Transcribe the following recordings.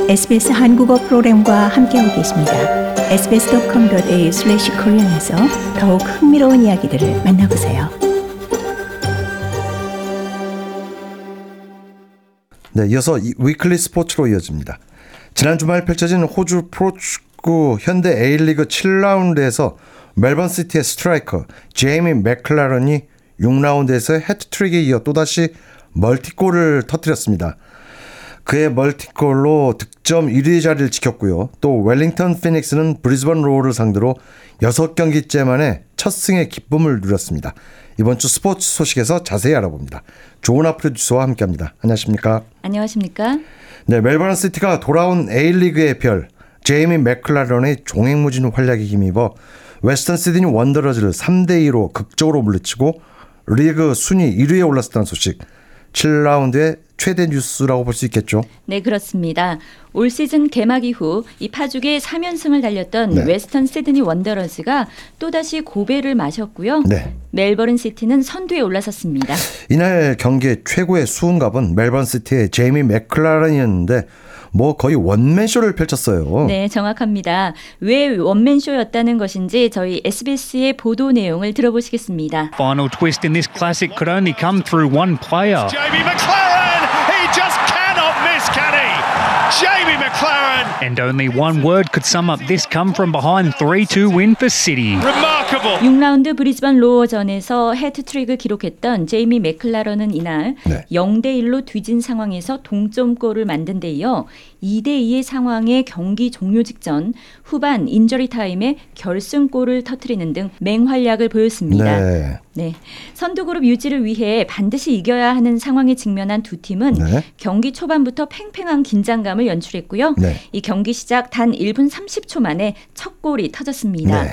SBS 한국어 프로그램과 함께하고 계십니다. sbs.com.au/korean에서 더욱 흥미로운 이야기들을 만나보세요. 네, 이어서 위클리 스포츠로 이어집니다. 지난 주말 펼쳐진 호주 프로축구 현대 A리그 7라운드에서 멜번 시티의 스트라이커 제이미 맥클라런이 6라운드에서 해트트릭에 이어 또다시 멀티골을 터뜨렸습니다. 그의 멀티골로 득점 1위 자리를 지켰고요. 또 웰링턴 피닉스는 브리즈번 로어를 상대로 6경기째 만에 첫 승의 기쁨을 누렸습니다. 이번 주 스포츠 소식에서 자세히 알아봅니다. 조은아 프로듀서와 함께합니다. 안녕하십니까? 안녕하십니까? 네, 멜버른 시티가 돌아온 A리그의 별 제이미 맥클라런의 종횡무진 활약에 힘입어 웨스턴 시드니 원더러즈를 3대2로 극적으로 물리치고 리그 순위 1위에 올랐다는 소식. 7라운드의 최대 뉴스라고 볼 수 있겠죠. 네, 그렇습니다. 올 시즌 개막 이후 이 파죽의 3연승을 달렸던 웨스턴 시드니 원더러즈가 또다시 고배를 마셨고요. 네. 멜버른 시티는 선두에 올라섰습니다. 이날 경기의 최고의 수훈갑은 멜버른 시티의 제이미 맥클라런이었는데 거의 원맨쇼를 펼쳤어요. 네, 정확합니다. 왜 원맨쇼였다는 것인지 저희 SBS의 보도 내용을 들어보시겠습니다. Final twist in this classic could only come through one player. Jamie McLaren, he just cannot miss, can he? Jamie McLaren. And only one word could sum up this come from behind 3-2 win for City. Remarkable. 6라운드 브리즈번 로어전에서 해트트릭을 기록했던 제이미 맥클라런은 이날 0대1로 뒤진 상황에서 동점골을 만든 데 이어 2대2의 상황에 경기 종료 직전 후반 인저리 타임에 결승골을 터뜨리는 등 맹활약을 보였습니다. 네. 선두그룹 유지를 위해 반드시 이겨야 하는 상황에 직면한 두 팀은 경기 초반부터 팽팽한 긴장감을 연출했고요. 이 경기 시작 단 1분 30초 만에 첫 골이 터졌습니다.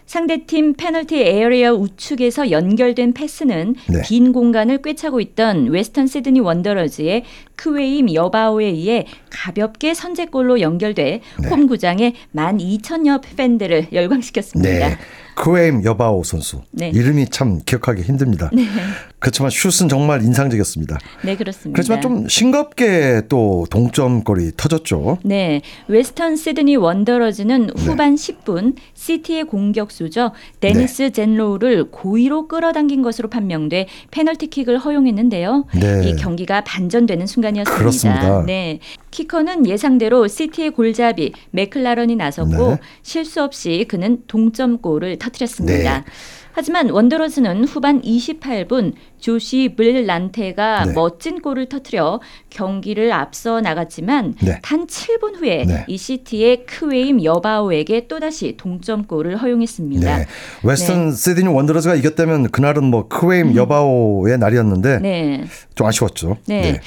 상대팀 페널티 에어리어 우측에서 연결된 패스는 빈 공간을 꿰차고 있던 웨스턴 시드니 원더러즈의 크웨임 여바오에 의해 가볍게 선제골로 연결돼 홈구장의 12,000여 팬들을 열광시켰습니다. 크웨임 여바오 선수. 이름이 참 기억하기 힘듭니다. 그렇지만 슛은 정말 인상적이었습니다. 네, 그렇습니다. 그렇지만 좀 싱겁게 또 동점골이 터졌죠. 네, 웨스턴 시드니 원더러즈는 후반 10분 시티의 공격수죠. 데니스 젠로우를 고의로 끌어당긴 것으로 판명돼 페널티킥을 허용했는데요. 이 경기가 반전되는 순간이었습니다. 그렇습니다. 네, 키커는 예상대로 시티의 골잡이 맥클라런이 나섰고 실수 없이 그는 동점골을 터뜨렸습니다. 하지만 원더러즈는 후반 28분 조시 블란테가 멋진 골을 터뜨려 경기를 앞서 나갔지만 단 7분 후에 이 시티의 크웨임 여바오에게 또다시 동점골을 허용했습니다. 웨스턴 시드니 원더러즈가 이겼다면 그날은 크웨임 여바오의 날이었는데 좀 아쉬웠죠.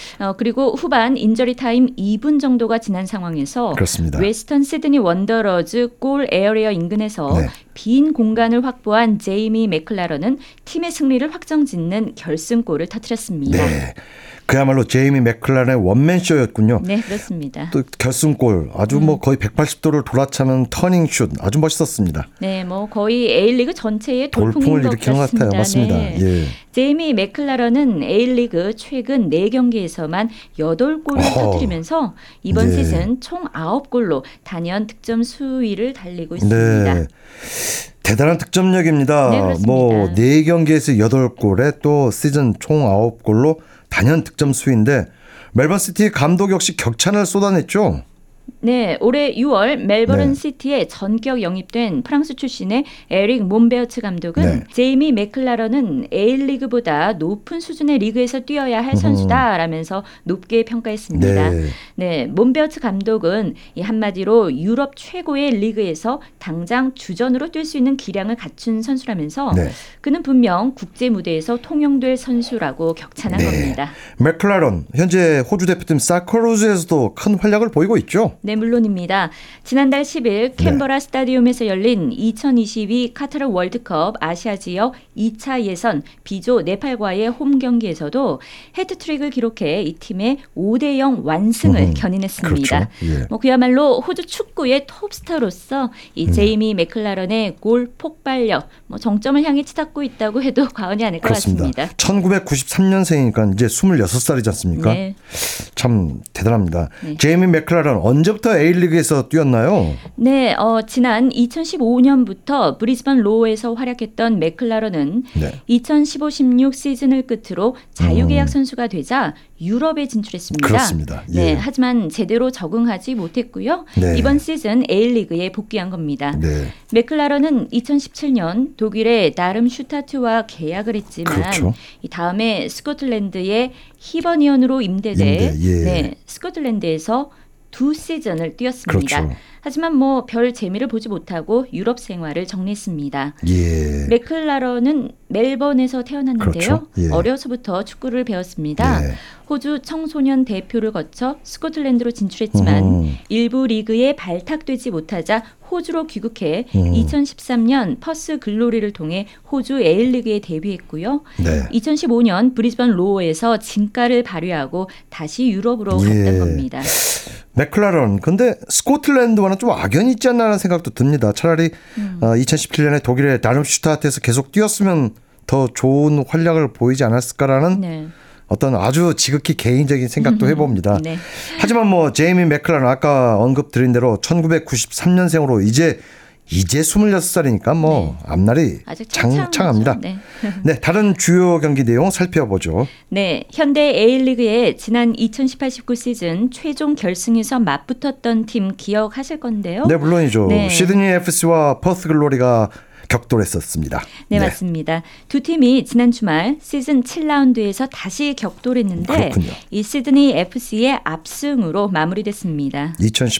그리고 후반 인저리 타임 2분 정도가 지난 상황에서 웨스턴 시드니 원더러즈 골 에어리어 인근에서 빈 공간을 확보한 제이미 맥클라런은 팀의 승리를 확정짓는 결승골을 터뜨렸습니다. 그야말로 제이미 맥클라런의 원맨쇼였군요. 네, 그렇습니다. 또 결승골 아주 거의 180도를 돌아차는 터닝슛 아주 멋있었습니다. 네, 거의 A리그 전체의 돌풍을 일으키는 것 같아요. 맞습니다. 제이미 맥클라런은 A리그 최근 4경기에서만 8골을 터뜨리면서 이번 시즌 총 9골로 단연 득점 수위를 달리고 있습니다. 대단한 득점력입니다. 4경기에서 8골에 또 시즌 총 9골로 단연 득점 수인데 멜번 시티 감독 역시 격찬을 쏟아냈죠. 네, 올해 6월 멜버른 시티에 전격 영입된 프랑스 출신의 에릭 몬베어츠 감독은 제이미 맥클라런은 A리그보다 높은 수준의 리그에서 뛰어야 할 선수다라면서 높게 평가했습니다. 몬베어츠 감독은 이 한마디로 유럽 최고의 리그에서 당장 주전으로 뛸 수 있는 기량을 갖춘 선수라면서 그는 분명 국제 무대에서 통용될 선수라고 격찬한 겁니다. 맥클라런 현재 호주 대표팀 사커루즈에서도 큰 활약을 보이고 있죠. 네, 물론입니다. 지난달 10일 캔버라 스타디움에서 열린 2022 카타르 월드컵 아시아 지역 2차 예선 B조 네팔과의 홈 경기에서도 해트트릭을 기록해 이 팀의 5대0 완승을 견인했습니다. 그렇죠. 예. 그야말로 호주 축구의 톱스타로서 이 제이미 맥클라런의 골 폭발력, 정점을 향해 치닫고 있다고 해도 과언이 아닐 것 그렇습니다. 같습니다. 1993년생이니까 이제 26살이지 않습니까? 네. 참 대단합니다. 네. 제이미 맥클라런 언제부터 A리그에서 뛰었나요? 네, 지난 2015년부터 브리즈번 로어에서 활약했던 맥클라런은 네. 2015-16 시즌을 끝으로 자유계약 선수가 되자 유럽에 진출했습니다. 그렇습니다. 예. 네, 하지만 제대로 적응하지 못했고요. 네. 이번 시즌 A리그에 복귀한 겁니다. 네. 맥클라런은 2017년 독일의 다름슈타트와 계약을 했지만 그렇죠. 이 다음에 스코틀랜드의 히버니언으로 임대돼 예. 네, 스코틀랜드에서 2시즌을 뛰었습니다. 그렇죠. 하지만 별 재미를 보지 못하고 유럽 생활을 정리했습니다. 예. 맥클라런은 멜번에서 태어났는데요. 그렇죠. 예. 어려서부터 축구를 배웠습니다. 네. 호주 청소년 대표를 거쳐 스코틀랜드로 진출했지만 일부 리그에 발탁되지 못하자 호주로 귀국해 2013년 퍼스 글로리를 통해 호주 A리그에 데뷔했고요. 네. 2015년 브리즈번 로어에서 진가를 발휘하고 다시 유럽으로 예. 갔던 겁니다. 맥클라런 근데 스코틀랜드와는 좀 악연이 있지 않나라는 생각도 듭니다. 차라리 2017년에 독일의 다름슈타트에서 계속 뛰었으면 더 좋은 활약을 보이지 않았을까라는 네. 어떤 아주 지극히 개인적인 생각도 해봅니다. 네. 하지만 제이미 맥클라런 아까 언급드린 대로 1993년생으로 이제 26살이니까 네. 앞날이 아직 창창합니다. 네. 네, 다른 주요 경기 내용 살펴보죠. 네, 현대 A리그의 지난 2018-19 시즌 최종 결승에서 맞붙었던 팀 기억하실 건데요. 네, 물론이죠. 네. 시드니 FC와 퍼스 글로리가 격돌했었습니다. 네, 맞습니다. 두 팀이 지난 주말 시즌 7라운드에서 다시 격돌했는데 그렇군요. 이 시드니 FC의 압승으로 마무리됐습니다.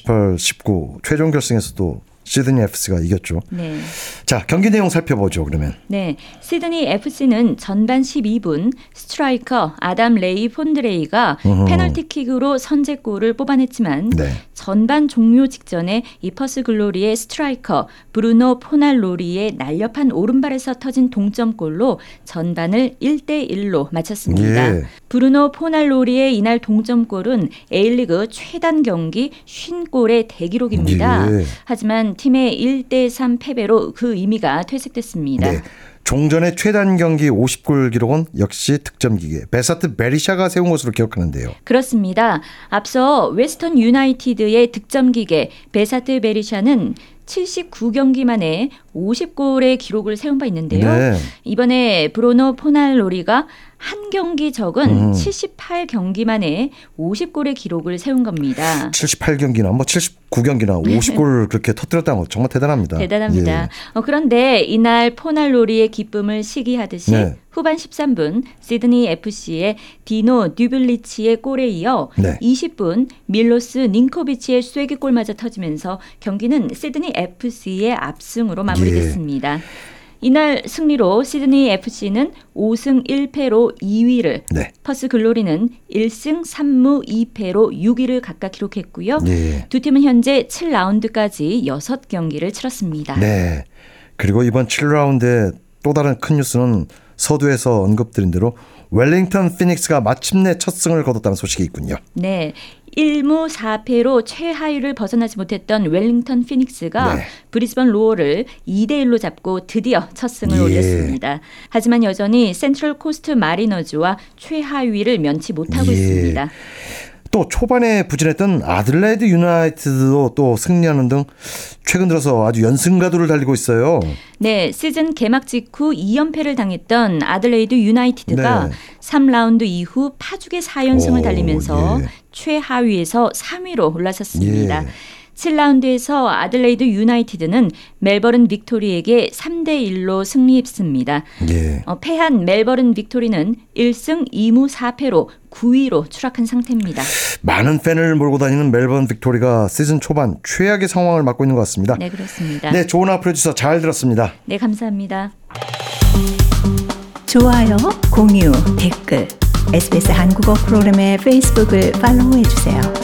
2018-19 최종 결승에서도 시드니 FC가 이겼죠. 네. 자, 경기 내용 살펴보죠. 그러면. 네, 시드니 FC는 전반 12분 스트라이커 아담 레이 폰드레이가 페널티킥으로 선제골을 뽑아냈지만 네. 전반 종료 직전에 이 퍼스 글로리의 스트라이커 브루노 포날로리의 날렵한 오른발에서 터진 동점골로 전반을 1대1로 마쳤습니다. 예. 브루노 포날로리의 이날 동점골은 A리그 최단 경기 50골의 대기록입니다. 예. 하지만 팀의 1대3 패배로 그 의미가 퇴색됐습니다. 네. 종전의 최단 경기 50골 기록은 역시 득점 기계 베사트 베리샤가 세운 것으로 기억하는데요. 그렇습니다. 앞서 웨스턴 유나이티드의 득점 기계 베사트 베리샤는 79경기 만에 50골의 기록을 세운 바 있는데요. 네. 이번에 브루노 포날로리가 한 경기 적은 78경기 만에 50골의 기록을 세운 겁니다. 78경기나 79경기나 50골 그렇게 터뜨렸다는 거 정말 대단합니다. 대단합니다. 예. 그런데 이날 포날로리의 기쁨을 시기하듯이 네. 후반 13분 시드니 FC의 디노 듀블리치의 골에 이어 네. 20분 밀로스 닌코비치의 쐐기골마저 터지면서 경기는 시드니 FC의 압승으로 마무리됐습니다. 이날 승리로 시드니 FC는 5승 1패로 2위를, 네. 퍼스 글로리는 1승 3무 2패로 6위를 각각 기록했고요. 예. 두 팀은 현재 7라운드까지 6경기를 치렀습니다. 네. 그리고 이번 7라운드의 또 다른 큰 뉴스는 서두에서 언급드린 대로 웰링턴 피닉스가 마침내 첫 승을 거뒀다는 소식이 있군요. 네. 1무 4패로 최하위를 벗어나지 못했던 웰링턴 피닉스가 네. 브리즈번 로어를 2대1로 잡고 드디어 첫 승을 예. 올렸습니다. 하지만 여전히 센트럴 코스트 마리너즈와 최하위를 면치 못하고 예. 있습니다. 또 초반에 부진했던 아들레이드 유나이티드도 또 승리하는 등 최근 들어서 아주 연승가도를 달리고 있어요. 네, 시즌 개막 직후 2연패를 당했던 아들레이드 유나이티드가 네. 3라운드 이후 파죽의 4연승을 오, 달리면서 예. 최하위에서 3위로 올라섰습니다. 예. 7라운드에서 아들레이드 유나이티드는 멜버른 빅토리에게 3대1로 승리했습니다. 예. 패한 멜버른 빅토리는 1승 2무 4패로 9위로 추락한 상태입니다. 많은 팬을 몰고 다니는 멜번 빅토리가 시즌 초반 최악의 상황을 맞고 있는 것 같습니다. 네, 그렇습니다. 네, 조은아 프로듀서 잘 들었습니다. 네, 감사합니다. 좋아요, 공유, 댓글 SBS 한국어 프로그램의 페이스북을 팔로우해주세요.